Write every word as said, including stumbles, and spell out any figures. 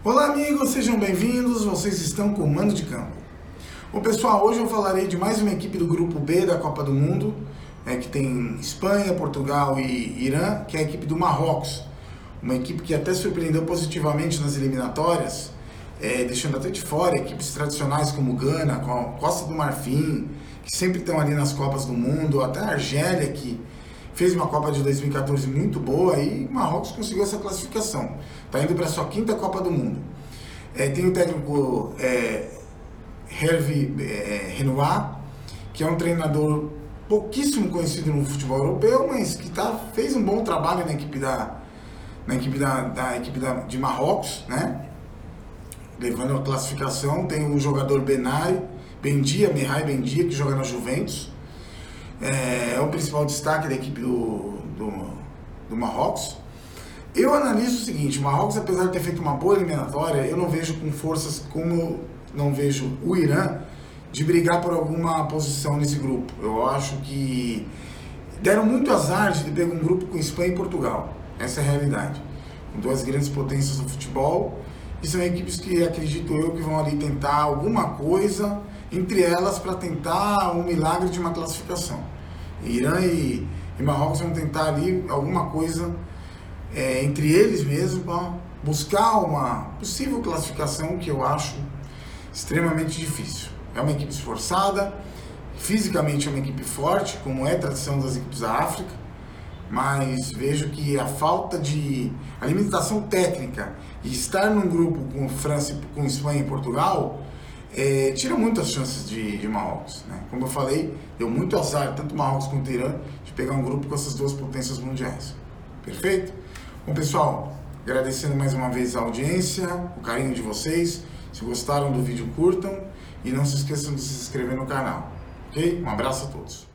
Olá amigos, sejam bem-vindos, vocês estão com o Mando de Campo. Bom pessoal, hoje eu falarei de mais uma equipe do grupo B da Copa do Mundo, é, que tem Espanha, Portugal e Irã, que é a equipe do Marrocos. Uma equipe que até surpreendeu positivamente nas eliminatórias, é, deixando até de fora equipes tradicionais como Gana, Costa do Marfim, que sempre estão ali nas Copas do Mundo, até a Argélia, que fez uma Copa de dois mil e quatorze muito boa e o Marrocos conseguiu essa classificação. Está indo para a sua quinta Copa do Mundo. É, tem o técnico é, Hervé é, Renouard, que é um treinador pouquíssimo conhecido no futebol europeu, mas que tá, fez um bom trabalho na equipe da, na equipe da, da equipe da, de Marrocos, né? Levando a classificação. Tem o jogador Benai, Bendia, Mihai Bendia, que joga na Juventus. É, é o principal destaque da equipe do, do, do Marrocos. Eu analiso o seguinte: o Marrocos, apesar de ter feito uma boa eliminatória, eu não vejo com forças como não vejo o Irã de brigar por alguma posição nesse grupo. Eu acho que deram muito azar de ter um grupo com Espanha e Portugal. Essa é a realidade. Com duas grandes potências do futebol, e são equipes que acredito eu que vão ali tentar alguma coisa entre elas para tentar um milagre de uma classificação. Irã e, e Marrocos vão tentar ali alguma coisa é, entre eles mesmos para buscar uma possível classificação, que eu acho extremamente difícil. É uma equipe esforçada, fisicamente é uma equipe forte, como é a tradição das equipes da África, mas vejo que a falta de a limitação técnica e estar num grupo com França, com Espanha e Portugal É, tira muitas chances de, de Marrocos, né? Como eu falei, deu muito azar, tanto Marrocos quanto Irã, de pegar um grupo com essas duas potências mundiais. Perfeito? Bom pessoal, agradecendo mais uma vez a audiência, o carinho de vocês. Se gostaram do vídeo, curtam e não se esqueçam de se inscrever no canal. Ok? Um abraço a todos.